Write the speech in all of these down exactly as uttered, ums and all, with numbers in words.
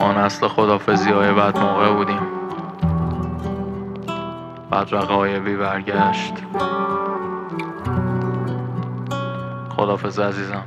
ما نسل خدافزی های بد موقع بودیم. بعد رقایبی برگشت. خدافز عزیزم.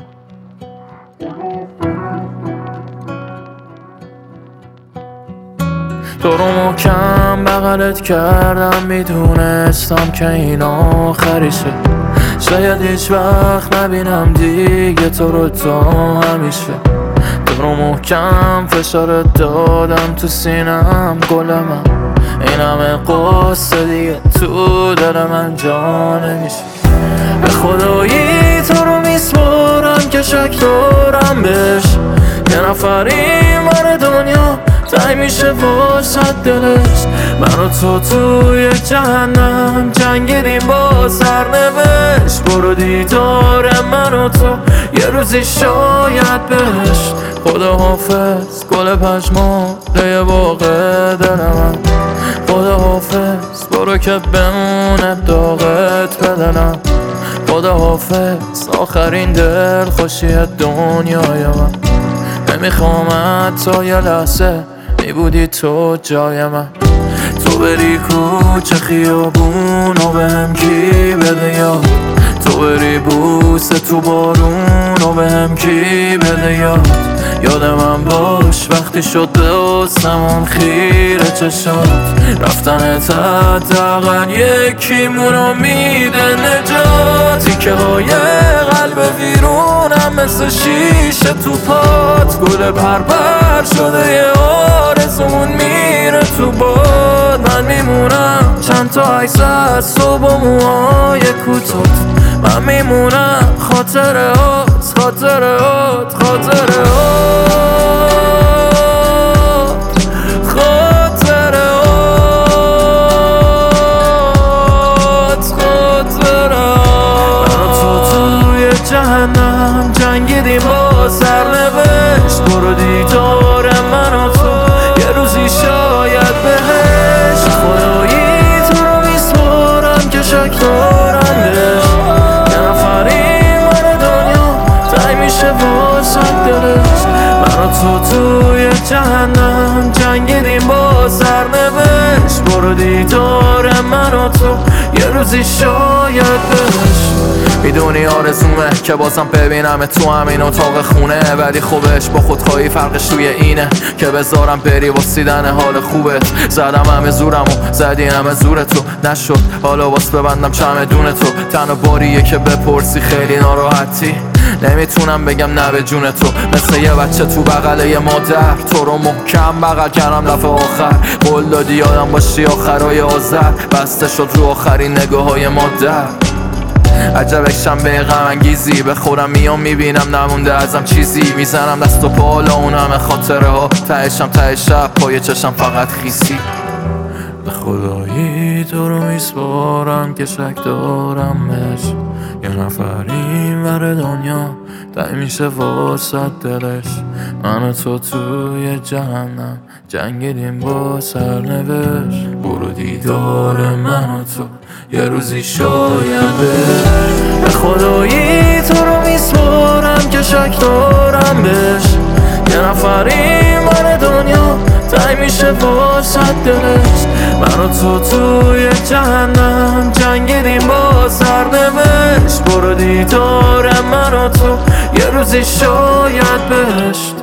تو رو محکم بغلت کردم، میدونستم که این آخریشه. شاید هیچ وقت نبینم دیگه تو رو تا همیشه. تو رو محکم فشارت دادم تو سینم گلمم، این همه قصه دیگه تو دل من جا نمیشه. به خدایی تو رو میسپارم که شک دارم بهش، یه نفر این ور دنیا تای میشه واسه دلش. من و تو توی جهنم جنگیدیم با سرنوشت. برو دیدار من و تو یه روزی شاید بهش. خدا حافظ گل پشماله باغ دل من. خدا حافظ برو که بمونه داغت بدنم. خدا حافظ آخرین دل خوشی دنیای من. نمیخوام تا یه لحظه میبودی تو جای من. تو بری کوچه خیابون و بهم کی بده یاد. تو بری بوسه تو بارون و بهم کی بده یاد. یاد من باش وقتی شد به آسمون خیره چشات. رفتن حداقل یکی مونو میده نجات. تیکه های قلب ویرونم مثل شیشه تو پات. گل پرپر شده یه آرزون میره تو باد. من میمونم چند تا عکس از صبح و موهای کوتاه. من میمونم خاطرات خاطرات خاطرات خاطرات خاطرات. من و تو توی جهنم جنگیدیم با سرنوشت. برو دیدار من و تو یه روزی شاید بهش. خدایی تو رو میسپارم که شک دارم بهش. یه نفر این ور دنیا تای میشه واسه دلش. من و تو توی جهنم جنگیدیم با سرنوشت. برو دیدار من و تو یه روزی شاید بهش. میدونی آرزومه که بازم ببینم تو همین اتاق خونه. ولی خوبش با خودخواهی فرقش روی اینه که بذارم بری واسیدن حال خوبت. زدم همه زورم و زدی همه زور تو نشد. حالا واس ببندم چمدون تو. تنها باریه که بپرسی خیلی ناراحتی. نمیتونم بگم نه به جون تو. مثل یه بچه تو بغل یه مادر. تو رو محکم بغل کردم دفعه آخر. قول دادی یادم باشی آخرای آذر. بسته شد رو آخرین نگاه های مادر. عجبکشم به غم انگیزی. به خودم میام میبینم نمونده ازم چیزی. میزنم دست و پالا اون همه خاطره ها. تهشم ته شب پای چشم فقط خیسی. به خدایی تو رو میسپارم که شک دارم بهش. یه نفر این ور دنیا تای میشه واسه دلش. من و تو توی جهنم جنگیدیم با سرنوشت. برو دیدار من و تو یه روزی شاید بهش. به خدایی تو رو میسپارم که شک دارم بهش. یه نفر این ور دنیا تای میشه واسه دلش. من و تو توی جهنم جنگیدیم با سرنوشت. برو دیدار من و تو یه روزی شاید بهش.